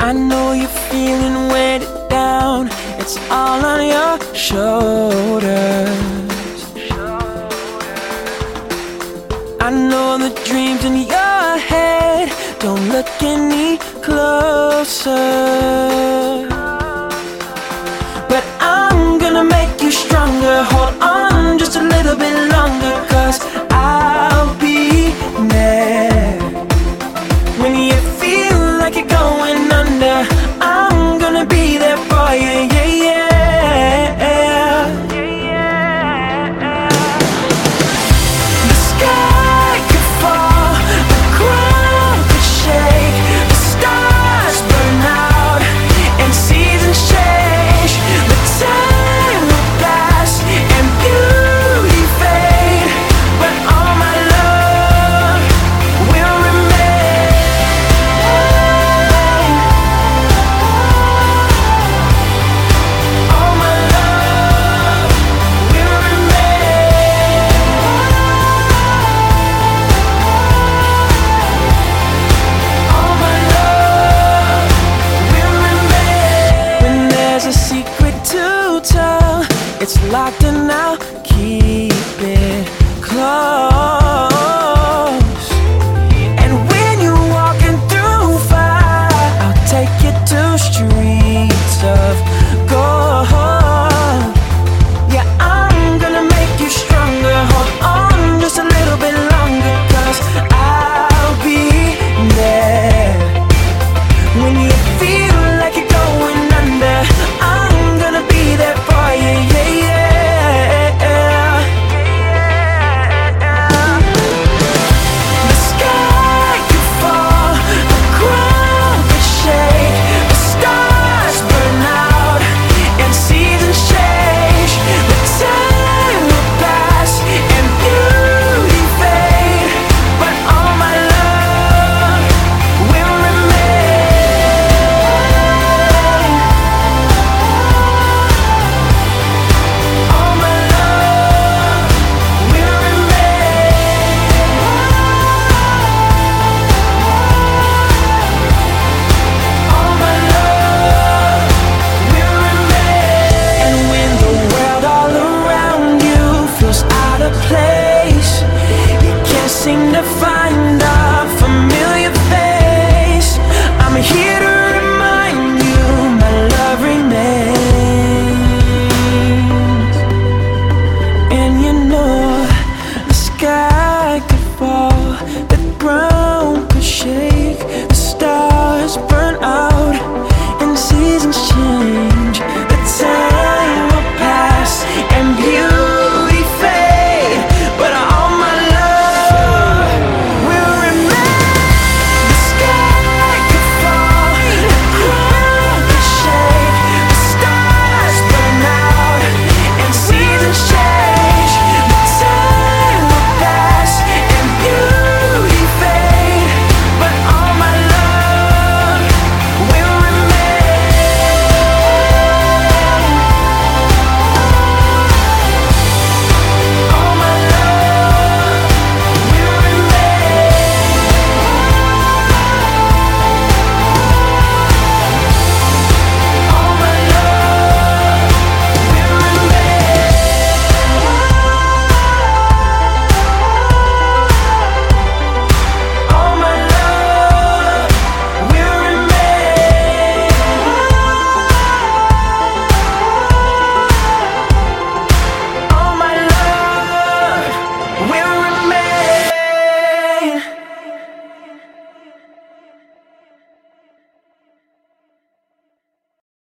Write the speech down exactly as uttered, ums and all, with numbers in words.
I know you're feeling weighted down. It's all on your shoulders. I know the dreams in your head don't look any closer, but I'm gonna make you stronger. Hold on just a little bit longer, 'cause I'll be there when you feel like you're going under. I'm gonna be there for you, yeah, yeah. The sky could fall, the ground could shake, the stars burn out and seasons change, but time will pass and beauty fade, but all my love will remain. All my love will remain. All my love will remain. When there's a secret to tell, it's locked and I'll keep